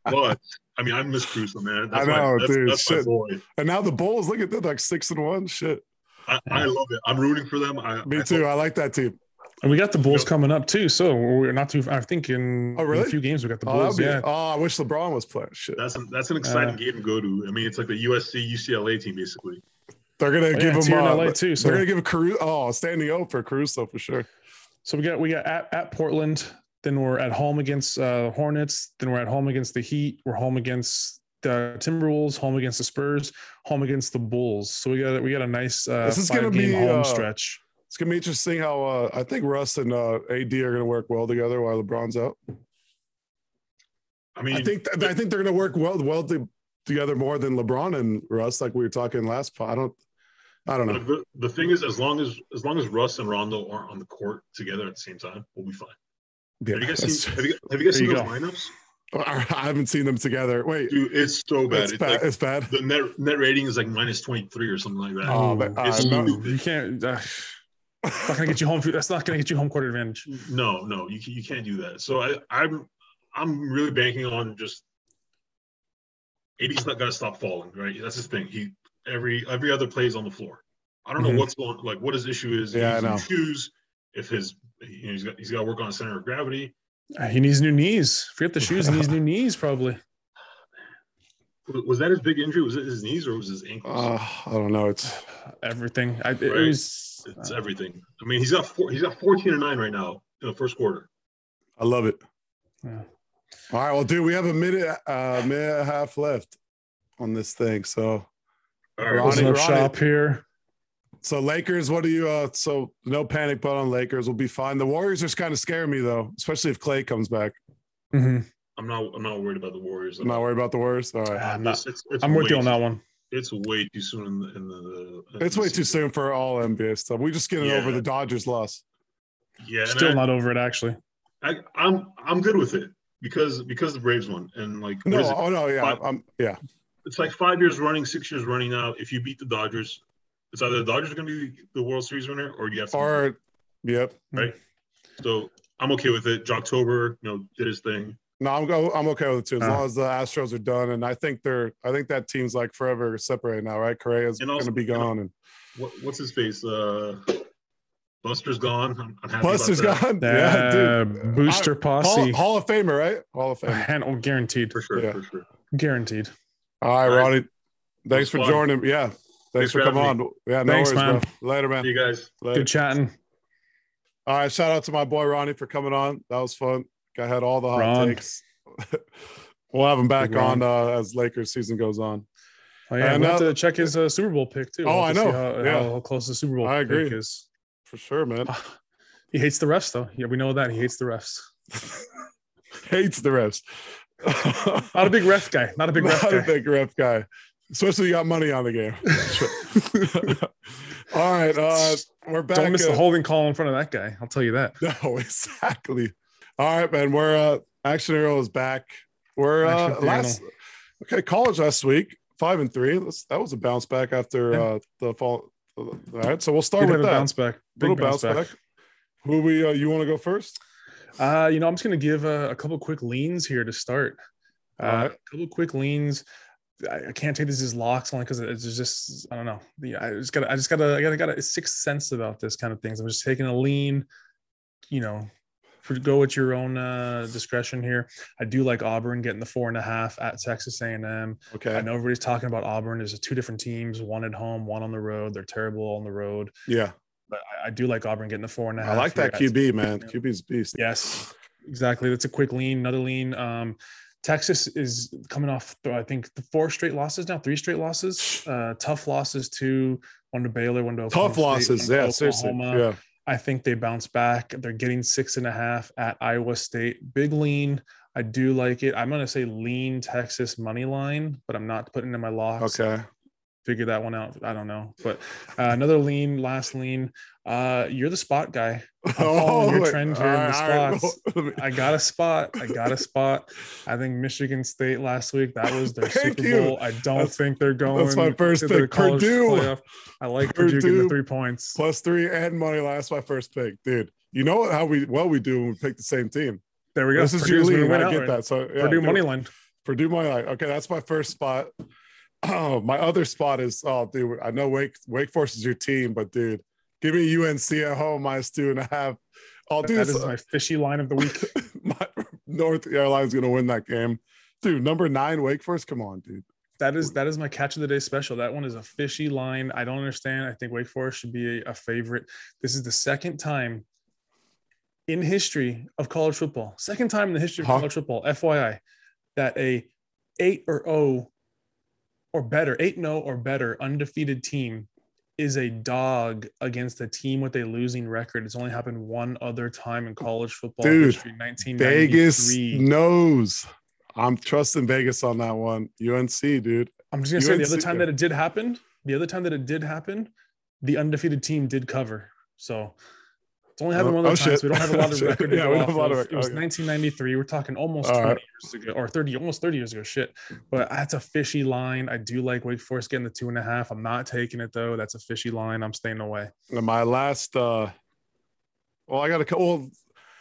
I mean, I miss Caruso, man. That's my boy. And now the Bulls, look at that, like 6-1. Shit. I love it. I'm rooting for them. Me too. I like that team. And we got the Bulls coming up too, so we're not too. I think in a few games we got the Bulls. I wish LeBron was playing. Shit. That's an exciting game to go to. I mean, it's like the USC UCLA team basically. They're gonna give him LA too. So they're gonna give Caruso standing O for Caruso for sure. So we got at Portland. Then we're at home against Hornets. Then we're at home against the Heat. We're home against the Timberwolves. Home against the Spurs. Home against the Bulls. So we got a nice 5-game home stretch. It's gonna be interesting how I think Russ and AD are gonna work well together while LeBron's out. I mean, I think they're gonna work well together more than LeBron and Russ, like we were talking last pod. I don't know. The thing is, as long as Russ and Rondo aren't on the court together at the same time, we'll be fine. Yeah, have you guys seen those lineups? I haven't seen them together. Wait, dude, it's so bad. It's bad. The net rating is like -23 or something like that. Oh, it's stupid. You can't. That's not gonna get you home. That's not gonna get you home court advantage. No, you can't do that. So I'm really banking on just AD's not gotta stop falling, right? That's his thing. He every other play is on the floor. I don't know what's going, like what his issue is. Yeah, I know. Shoes. If he's got to work on his center of gravity. He needs new knees. Forget the shoes. He needs new knees, probably. Was that his big injury? Was it his knees or was his ankles? I don't know. It's everything. It's everything. I mean, he's got 14-9 right now in the first quarter. I love it. Yeah. All right, well, dude, we have a minute and a half left on this thing. So, all right, Ronnie, shop here. So Lakers, what do you? So no panic button on Lakers. We'll be fine. The Warriors just kind of scare me though, especially if Klay comes back. Mm-hmm. I'm not worried about the Warriors. I'm not worried about the Warriors. All right, I'm with you on that one. It's way too soon in the it's way too soon for all NBA stuff. We just getting over the Dodgers loss. Yeah, still not over it actually. I'm good with it because the Braves won and like it's like 5 years running, 6 years running now. If you beat the Dodgers, it's either the Dodgers are going to be the World Series winner or you have to. Yep. Right. So I'm okay with it. Jocktober, did his thing. No, I'm okay with it too, as long as the Astros are done. And I think that team's like forever separated now, right? Correa's going to be gone. And what's his face? Buster's gone. I'm happy Buster's about that. gone. Yeah, dude. Booster posse. Hall of Famer, right? Hall of Famer. Guaranteed. For sure. Guaranteed. All right, Ronnie. Thanks for joining. Yeah. Thanks for coming on. Yeah, no worries, man. Bro. Later, man. See you guys. Later. Good chatting. All right, shout out to my boy Ronnie for coming on. That was fun. I had all the hot takes. We'll have him back on as Lakers season goes on. Oh yeah, and we have to check his Super Bowl pick too. I know. How close the Super Bowl pick is. For sure, man. He hates the refs, though. Yeah, we know that. He hates the refs. Hates the refs. Not a big ref guy. Not a big ref guy. Especially you got money on the game. All right. We're back. Don't miss the holding call in front of that guy. I'll tell you that. No, exactly. All right, man. We're Action Hero is back. We're college last week, 5-3. That was a bounce back after the fall. All right, so we'll start with that. Bounce back. Little bounce back. Who you want to go first? I'm just going to give a couple quick leans here to start. A couple quick leans. I can't take this as locks only because it's just I don't know. I got a sixth sense about this kind of things. I'm just taking a lean. Go at your own discretion here. I do like Auburn getting the 4.5 at Texas A&M. Okay. I know everybody's talking about Auburn. There's two different teams, one at home, one on the road. They're terrible on the road. Yeah. But I do like Auburn getting the 4.5. I like that QB, man. QB's beast. Yes, exactly. That's a quick lean. Another lean. Texas is coming off, I think, the 4 straight losses now, 3 straight losses. Tough losses too. One to Baylor, one to Oklahoma Tough losses. State, Yeah, seriously. Yeah. I think they bounce back. They're getting 6.5 at Iowa State. Big lean. I do like it. I'm going to say lean Texas money line, but I'm not putting it in my locks. Okay. Figure that one out. I don't know. But another lean, last lean. You're the spot guy. I'm following your trend here in the spots. I got a spot. I think Michigan State last week, that was their Super Bowl. I don't think they're going. That's my first pick. Purdue. Playoff. I like Purdue getting the 3 points. +3 and money line. That's my first pick. Dude, you know how we do when we pick the same team. There we go. This is your lead. I get that. So yeah, Purdue money line. Purdue money line. Okay, that's my first spot. Oh, my other spot is, dude, I know Wake Forest is your team, but dude, give me UNC at home -2.5. That is my fishy line of the week. North Carolina's going to win that game. Dude, number 9, Wake Forest. Come on, dude. That is my catch of the day special. That one is a fishy line. I don't understand. I think Wake Forest should be a favorite. This is the second time in history of college football, college football, FYI, that a 8-0 or better, 8-0 or better undefeated team is a dog against a team with a losing record. It's only happened one other time in college football history, 1993. Vegas knows. I'm trusting Vegas on that one. UNC, dude. I'm just going to say the other time that it did happen, the undefeated team did cover. So It's only happened one other time, so we don't have a lot of record to go off of. It was 1993. We're talking almost 20 years ago, or 30, almost 30 years ago. Shit. But that's a fishy line. I do like Wake Forest getting the 2.5. I'm not taking it, though. That's a fishy line. I'm staying away. And my last I got a couple.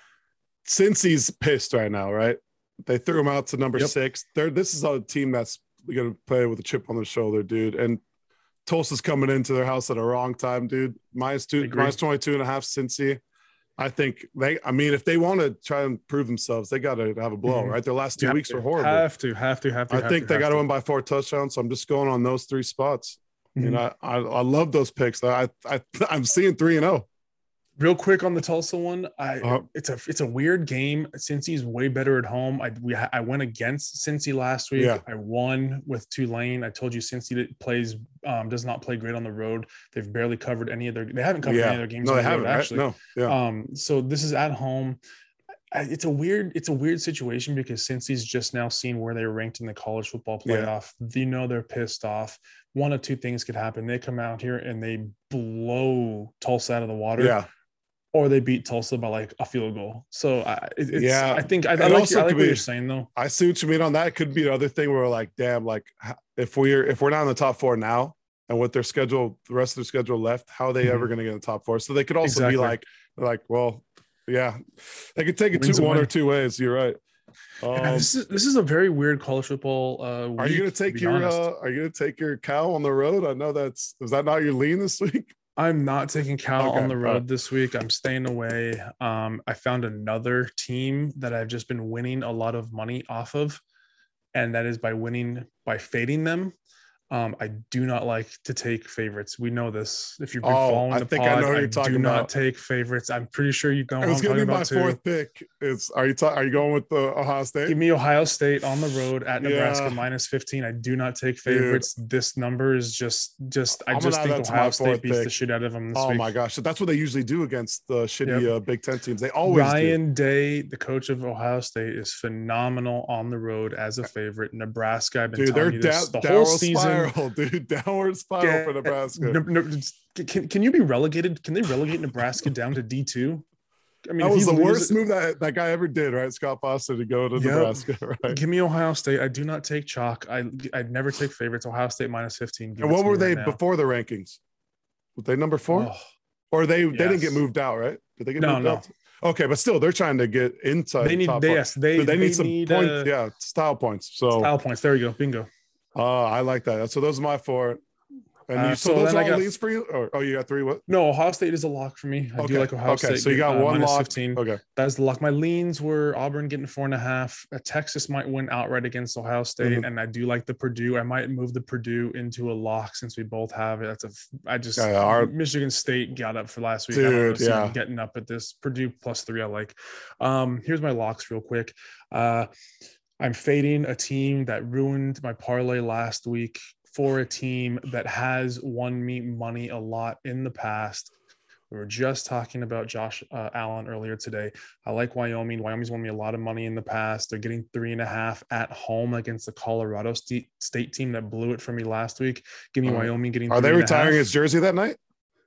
Cincy's pissed right now, right? They threw him out to number 6. This is a team that's going to play with a chip on their shoulder, dude. And Tulsa's coming into their house at a wrong time, dude. Minus 22.5 Cincy. I think if they want to try and prove themselves, they got to have a blow, right? Their last 2 weeks were horrible. Have to. I think they got to win by 4 touchdowns. So I'm just going on those 3 spots. I love those picks. I'm seeing 3-0. Real quick on the Tulsa one, it's a weird game. Cincy's way better at home. I went against Cincy last week. Yeah. I won with Tulane. I told you Cincy does not play great on the road. They've barely covered any of their. They haven't covered any of their games. No, they haven't actually. Right? No. Yeah. So this is at home. It's a weird situation because Cincy's just now seen where they're ranked in the college football playoff. Yeah. They're pissed off. One of 2 things could happen. They come out here and they blow Tulsa out of the water. Yeah. Or they beat Tulsa by like a field goal. So I think I like what you're saying though. I see what you mean on that. It could be another thing where we're like, damn, like if we're not in the top 4 now and with their schedule, the rest of their schedule left, how are they ever going to get in the top 4? So they could also be like, well, yeah, they could take it one or 2 ways. You're right. This is a very weird college football. Are you going to take your Cal on the road? I know is that not your lean this week? I'm not taking Cal on the road this week. I'm staying away. I found another team that I've just been winning a lot of money off of, and that is by fading them. I do not like to take favorites. We know this. If you've been following the pod, I know you're talking about. Not take favorites. I'm pretty sure you know. It's going to be my 4th pick. Are you going with the Ohio State? Give me Ohio State on the road at Nebraska minus 15. I do not take favorites. Dude. This number is just. I just think Ohio State beats the shit out of them this week. Oh my gosh, that's what they usually do against the shitty Big Ten teams. They always. Ryan Day, the coach of Ohio State, is phenomenal on the road as a favorite. Nebraska, I've been telling you this the whole season. Downward spiral for Nebraska. Can you be relegated? Can they relegate Nebraska down to D2? I mean, that was the worst move that guy ever did, right? Scott Foster to go to Nebraska, right? Give me Ohio State. I do not take chalk. I'd never take favorites. Ohio State minus 15. And what were they before the rankings? Were they number 4? Or they didn't get moved out, right? Did they get moved out? Okay, but still, they're trying to get inside. They need some points. Style points. So style points. There you go. Bingo. I like that. So those are my 4. And so those are all leads for you? Or you got 3? What? No, Ohio State is a lock for me. I do like Ohio State. Okay, so you got 1 lock. 15. Okay. That's the lock. My leans were Auburn getting 4.5. Texas might win outright against Ohio State. And I do like the Purdue. I might move the Purdue into a lock since we both have it. Michigan State got up for last week. Dude, getting up at this. Purdue plus 3 I like. Here's my locks real quick. I'm fading a team that ruined my parlay last week for a team that has won me money a lot in the past. We were just talking about Josh Allen earlier today. I like Wyoming. Wyoming's won me a lot of money in the past. They're getting 3.5 at home against the Colorado State team that blew it for me last week. Give me Wyoming getting 3.5. Are they retiring his jersey that night?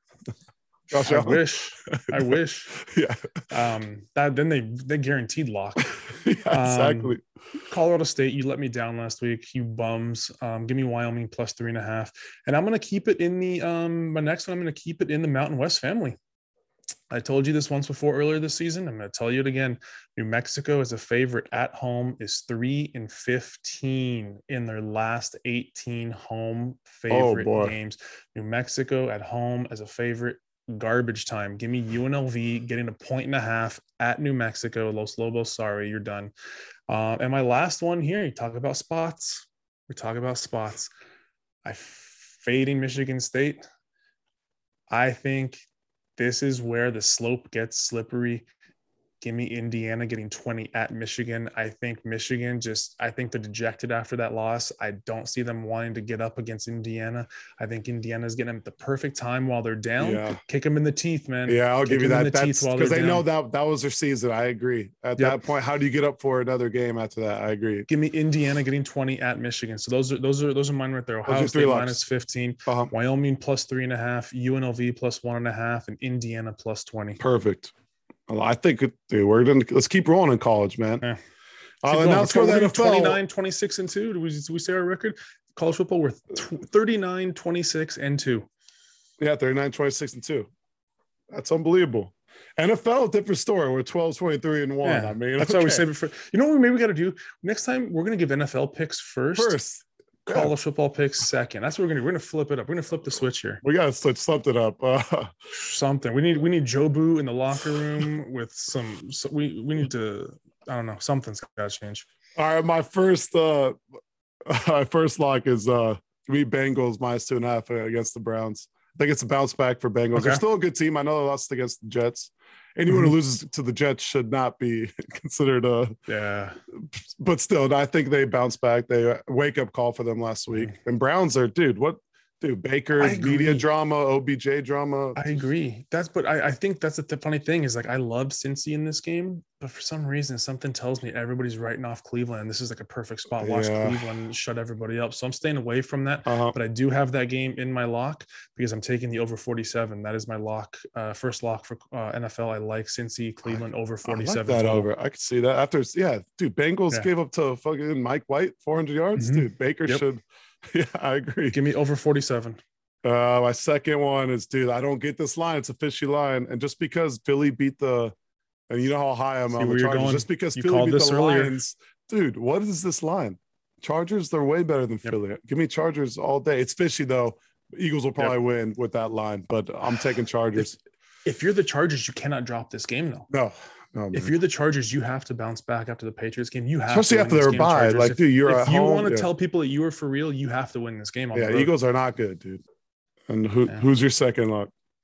I wish. Yeah. Then they guaranteed lock. Yeah, exactly. Colorado State, you let me down last week, you bums. Give me Wyoming plus 3.5, and I'm going to keep it in the my next one. I'm going to keep it in the Mountain West family. I told you this once before earlier this season. I'm going to tell you it again. New Mexico as a favorite at home is 3-15 in their last 18 home favorite games. New Mexico at home as a favorite. Garbage time. Give me UNLV getting 1.5 at New Mexico. Los Lobos, sorry, you're done. And my last one here, you talk about spots. We talk about spots. I fading Michigan State. I think this is where the slope gets slippery. Give me Indiana getting 20 at Michigan. I think Michigan I think they're dejected after that loss. I don't see them wanting to get up against Indiana. I think Indiana's getting them at the perfect time while they're down. Yeah. Kick them in the teeth, man. Yeah, I'll give you that. That's because they know that was their season. I agree. At that point, how do you get up for another game after that? I agree. Give me Indiana getting 20 at Michigan. So those are mine right there. Ohio State minus 15, Wyoming plus 3.5, UNLV plus 1.5, and Indiana plus 20. Perfect. Well, I think let's keep rolling in college, man. Yeah. And now let's go to the NFL. 29, 26, and 2. Do we say our record? College football, we're 39, 26, and 2. Yeah, 39, 26, and 2. That's unbelievable. NFL, different story. We're 12, 23, and 1. Yeah, I mean, that's why we save it for. You know what maybe we got to do? Next time, we're going to give NFL picks first. College football picks second. That's what we're gonna do. We're gonna flip it up. We're gonna flip the switch here. We gotta switch something up. Something. We need Jobu in the locker room with some. So we need to. I don't know. Something's gotta change. All right, my first lock is me Bengals minus 2.5 against the Browns. I think it's a bounce back for Bengals. Okay. They're still a good team. I know they lost against the Jets. Anyone who loses to the Jets should not be considered but still, I think they bounce back. They wake up call for them last week. And Browns are, Baker, media drama, OBJ drama. I agree. I think that's the funny thing is like I love Cincy in this game, but for some reason something tells me everybody's writing off Cleveland. This is like a perfect spot. Watch Cleveland shut everybody up. So I'm staying away from that. But I do have that game in my lock because I'm taking the over 47. That is my lock, first lock for NFL. I like Cincy, Cleveland over 47. I like that over. I could see that after. Bengals gave up to fucking Mike White 400 yards. Dude, Baker should. Yeah, I agree. Give me over 47. My second one is, I don't get this line. It's a fishy line. And just because Philly beat and you know how high I'm on the Chargers, just because Philly beat the Lions, what is this line? Chargers, they're way better than Philly. Give me Chargers all day. It's fishy, though. Eagles will probably win with that line, but I'm taking Chargers. If you're the Chargers, you cannot drop this game, though. No, if you're the Chargers, you have to bounce back after the Patriots game. You have especially after their bye. Like, if you want to tell people that you are for real, you have to win this game. Eagles are not good, dude. And who's your second lock?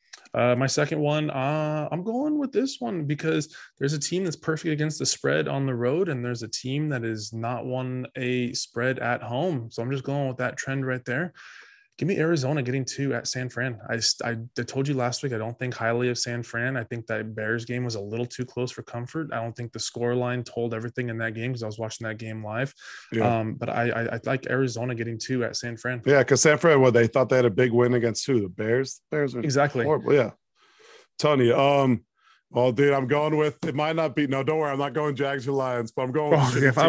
My second one, I'm going with this one because there's a team that's perfect against the spread on the road, and there's a team that is not won a spread at home. So I'm just going with that trend right there. Give me Arizona getting 2 at San Fran. I told you last week I don't think highly of San Fran. I think that Bears game was a little too close for comfort. I don't think the score line told everything in that game because I was watching that game live. Yeah. But I like Arizona getting 2 at San Fran. Yeah, because San Fran, they thought they had a big win against who? The Bears? Bears are exactly horrible. Yeah. Tony, well, dude, I'm going with it. Might not be. No, don't worry. I'm not going Jags or Lions, but I'm going. I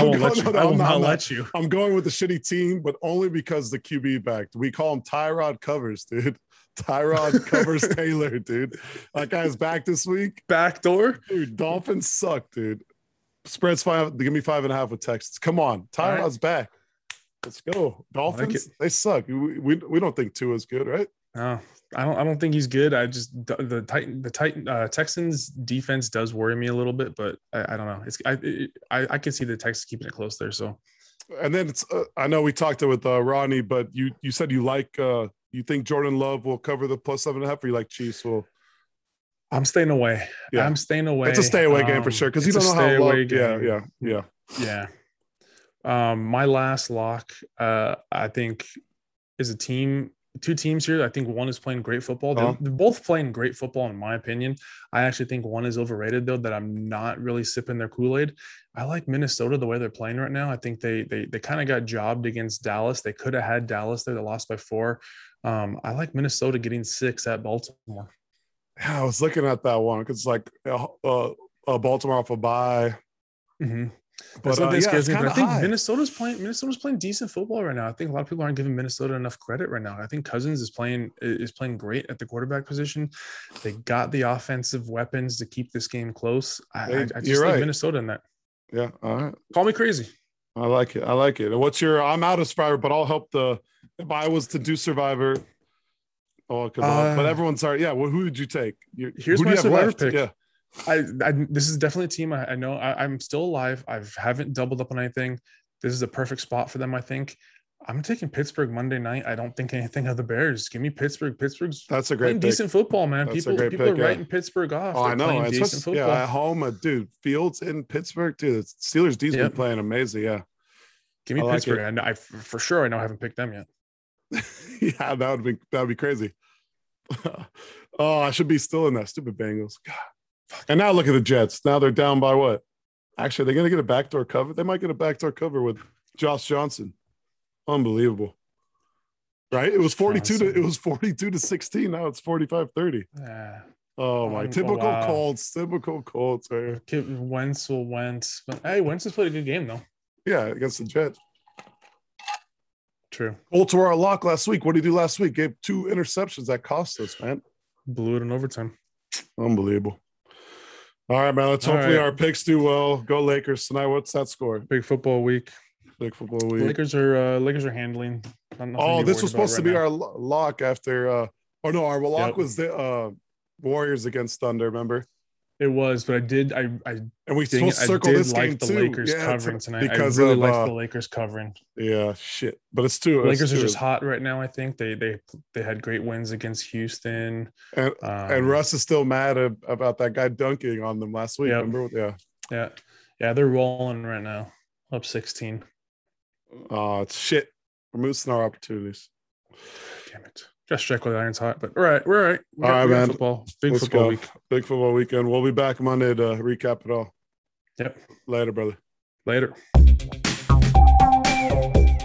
will not let you. I'm going with the shitty team, but only because the QB backed. We call him Tyrod Covers, dude. Tyrod Covers Taylor, dude. That guy's back this week. Backdoor, dude. Dolphins suck, dude. Spreads 5. Give me 5.5 with Texans. Come on, Tyrod's back. Let's go. Dolphins. They suck. We don't think Tua's good, right? No. I don't think he's good. I just the Texans defense does worry me a little bit, but I don't know. I can see the Texans keeping it close there. So, and then it's I know we talked with Ronnie, but you said you like you think Jordan Love will cover the plus 7.5, or you like Chiefs will? I'm staying away. Yeah. I'm staying away. It's a stay away game for sure because you don't know how Love. Yeah. My last lock, I think, is a team. 2 teams here. I think one is playing great football. They're both playing great football, in my opinion. I actually think one is overrated, though, that I'm not really sipping their Kool-Aid. I like Minnesota the way they're playing right now. I think they kind of got jobbed against Dallas. They could have had Dallas there. They lost by 4. I like Minnesota getting 6 at Baltimore. Yeah, I was looking at that one because like Baltimore off a bye. Mm-hmm. But I think Minnesota's playing decent football right now. I think a lot of people aren't giving Minnesota enough credit right now. I think Cousins is playing great at the quarterback position. They got the offensive weapons to keep this game close. I just like Minnesota in that. Yeah, all right. Call me crazy. I like it. What's your? I'm out of Survivor, but I'll help if I was to do Survivor. But everyone's already. Yeah, well, who did you take? Here's my Survivor pick. Yeah. This is definitely a team I know I'm still alive. I haven't doubled up on anything. This is a perfect spot for them, I think. I'm taking Pittsburgh Monday night. I don't think anything of the Bears. Give me Pittsburgh. Pittsburgh's that's a great pick. Decent football, man. That's people are writing Pittsburgh off. Oh, I know. Decent football. Yeah, at home, dude. Fields in Pittsburgh, dude. The Steelers D's been playing amazing. Yeah. Give me Pittsburgh. I for sure. I know I haven't picked them yet. Yeah, that would be crazy. Oh, I should be still in that stupid Bengals. God. And now look at the Jets. Now they're down by what? Actually, they're gonna get a backdoor cover. They might get a backdoor cover with Josh Johnson. Unbelievable. Right? It was 42 to 16. Now it's 45-30. Yeah. Oh my, typical Colts. Typical Colts. Right? Wentz. But hey, Wentz has played a good game though. Yeah, against the Jets. True. Colts were our lock last week. What did he do last week? Gave 2 interceptions that cost us, man. Blew it in overtime. Unbelievable. All right, man. Hopefully our picks do well. Go Lakers tonight. What's that score? Big football week. Lakers are handling. Oh, this was supposed to be our lock after. Our lock was the Warriors against Thunder. Remember? It was, but I did circle this game the too. Lakers covering tonight. Because I really like the Lakers covering. Yeah, shit. But it's too. Lakers are just hot right now. I think they had great wins against Houston. And Russ is still mad about that guy dunking on them last week. Yep. Remember? Yeah. They're rolling right now, up 16. Oh, it's shit. We're missing our opportunities. Damn it. Just check with Iron's hot, but we're all right. All right, man. Big football week. Big football weekend. We'll be back Monday to recap it all. Yep. Later, brother. Later.